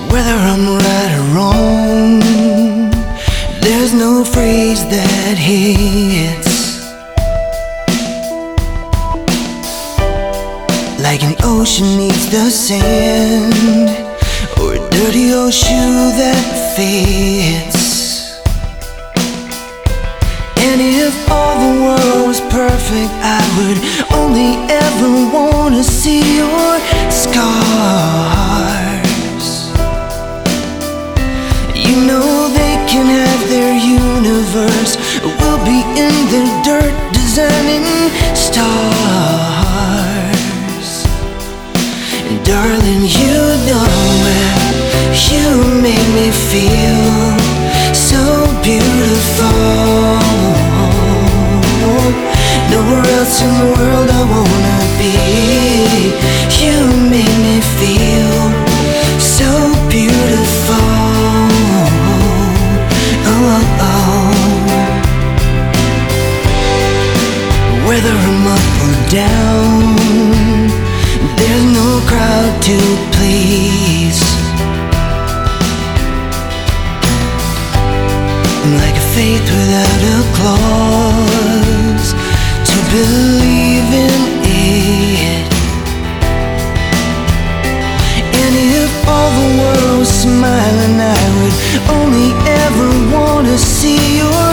Whether I'm right or wrong, there's no phrase that hits like an ocean needs the sand, or a dirty old shoe that fits. And if all the world was perfect, I would only ever wanna see your scars. You know they can have their universe, we'll be in the dirt designing stars. And darling, you know you make me feel so beautiful. Nowhere else in the world I wanna be. You make me feel so beautiful. Oh, oh, oh. Whether I'm up or down, there's no crowd to please. I'm like a faith without a clause to believe in it. And if all the world was smiling, I would only ever wanna see your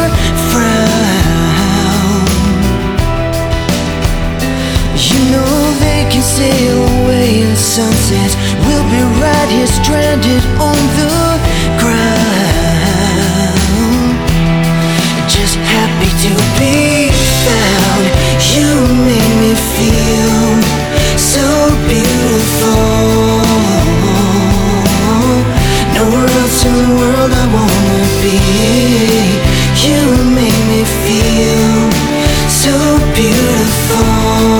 frown. You know they can sail away in sunsets, we'll be right here stranded on the ground, just happy to be found. You make me feel so beautiful. Nowhere else in the world I wanna be. You make me feel so beautiful.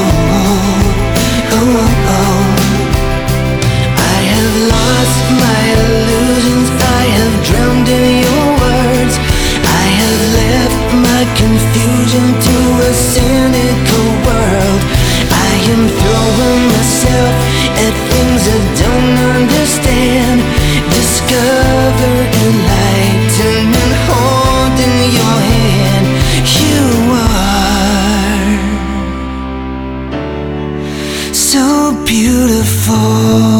Oh, oh, oh. I have lost my illusions, I have drowned in your words. I have left my confusion to a cynical world. I am throwing myself at things I don't understand. Discover enlightenment holding your hand. You are so beautiful.